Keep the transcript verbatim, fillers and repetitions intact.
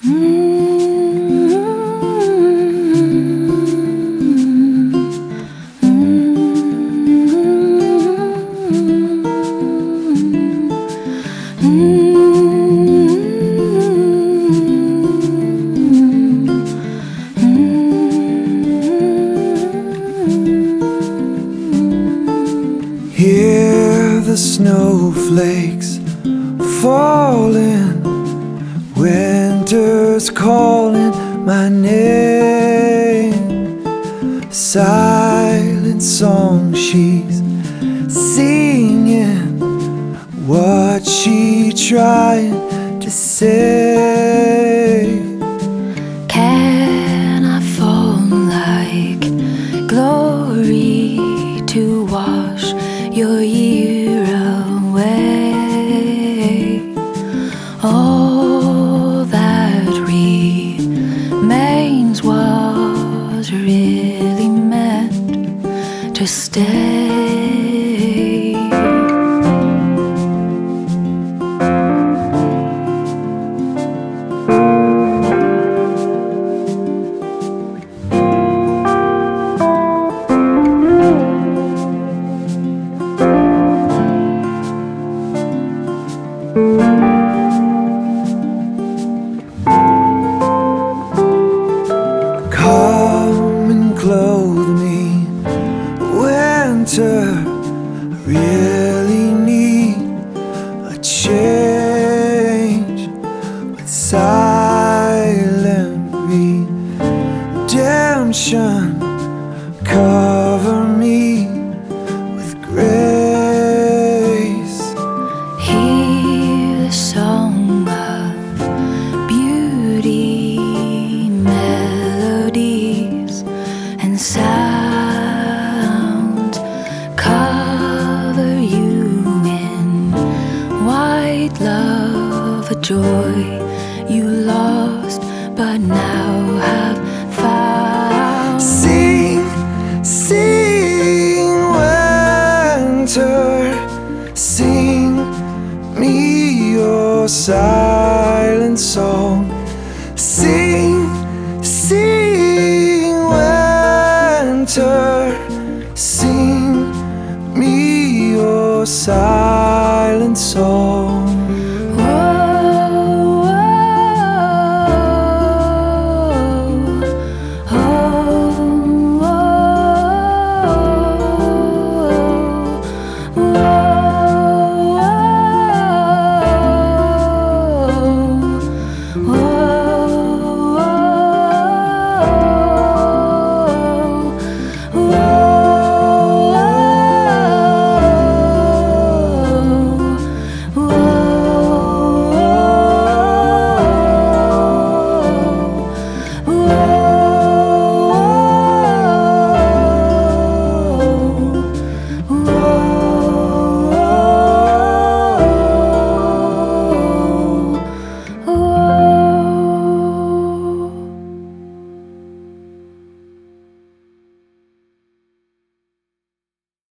Hear the snowflakes falling, winter's calling my name. Silent song she's singing, what she trying to say? Can I fall like glory to wash your year away? All that remains was really meant to stay. Come and clothe me, winter. I really need a change with silent redemption. Cover me with grace. Hear the song of beauty, melodies and sounds. Cover you in white love, a joy you lost but now have found. Sing, sing, winter. Sing me your silent song. Sing, sing, winter. Sing me your silent song.